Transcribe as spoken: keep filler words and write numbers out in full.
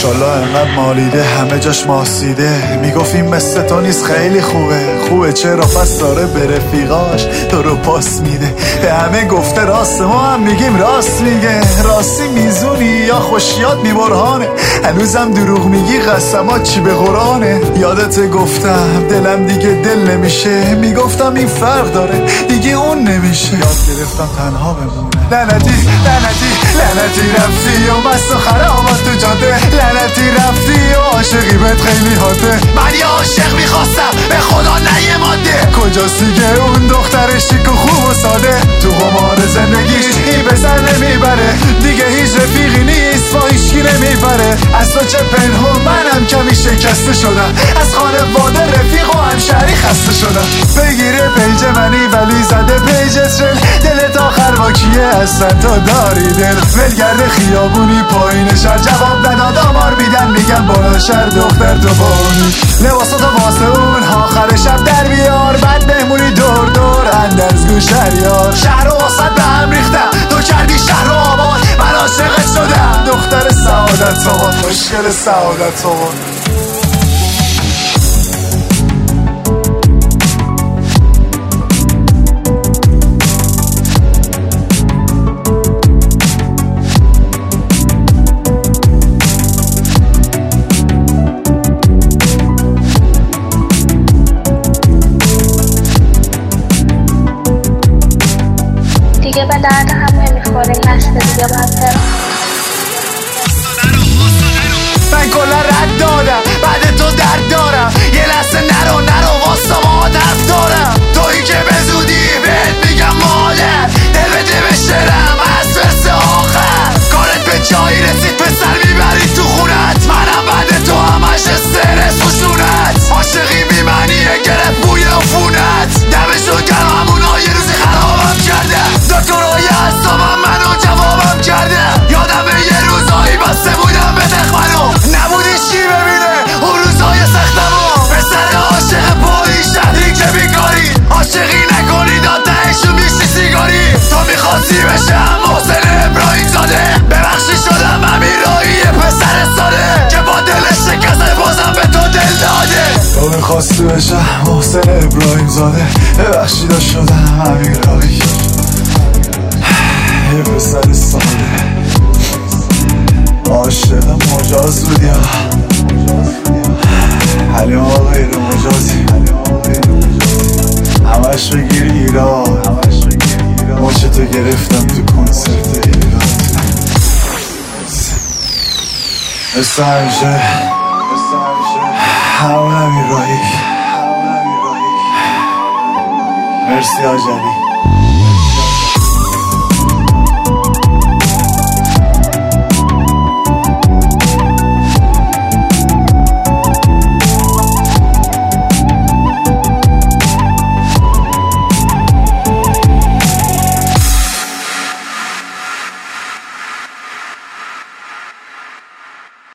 ماشالله انقدر مالیده همه جاش ماسیده. میگفت این مثل تو نیست خیلی خوبه. خوبه چرا؟ پس داره به رفیقاش تو رو پاس میده. به همه گفته راست، ما هم میگیم راست میگه. راستی میزونی یا خوشیات میبرهانه؟ هنوزم دروغ میگی قسمات چی به قرآنه؟ یادت گفتم دلم دیگه دل نمیشه. میگفتم این فرق داره دیگه اون نمیشه. یاد گرفتم تنها بمونه. لعنتی لعنتی لعنتی رفتی و مست و خرابات تو جاده. لعنتی رفتی و عاشقی بهت خیلی حاده. من یه عاشق میخواستم به خدا نه یه ماده. کجاست دیگه اون دختر شیک و خوب و ساده؟ تو قمار زندگیش این به سر نمیبره. دیگه هیچ رفیقی نیست با هیچکی نمیبره. از تو چه پنهون منم کمی شکسته شدم. از خانواده رفیق و همشهری خسته شدم. بگیره پیج منی ولی زده پیج اسرل. دلت آخر با کیه اصلا تو داری دل؟ ولگرد خیابونی پایین شهر جواب نداد آمار میدن میگن بالا شهر دختر تو بانی. لباساتو واسه اون آخر شب در بیار. بعد مهمونی دور دور اندرزگو شهریار. شهر و واسط به هم ریختم تو کردی شهر و آباد. من عاشقت شدم دختر سعادت آباد. مشکل سعادت آباد. دیگه به درد هم نمیخوره. نسل دیگه باید برم. من کلا رد دادم بعد تو درد دارم. یه لحظه نرو نرو واسه ما حرف دارم. تویی که به زودی بهت میگم مادر. دل بده بشرم از فرس آخر. کارت به جایی رسید پسر میبری تو خونت. منم بعد تو همش استرس و شونت. عاشقی بیمنیه گرفت بوی عفونت. دمشون گرم همونا یه روزی خرابم کرده. دکترهای اصابم منو جوابم کرده. یادم یه روزایی بسته بودم به دخمنو. نبودی چی ببینه اون روزای سختمو. پسر عاشق پایی شهری که بیکاری. عاشقی نکنی دادهشو میشی سیگاری. تو میخواستی بشم محسن ابراهیم زاده. ببخشی شدم امیرایی پسر ساده که با دل شکسته بازم به تو دل داده. تو میخواستی بشم محسن ابراهیم زاده. ببخشیده شدم امیرایی یه پسر ساده. عاشق مجاز بودی حالی ما غیر مجازی. همش بگیر ایران. ماچتو گرفتم تو کنسرت ایران. مثل همیشه همون امیرایی. مرسی آجلی.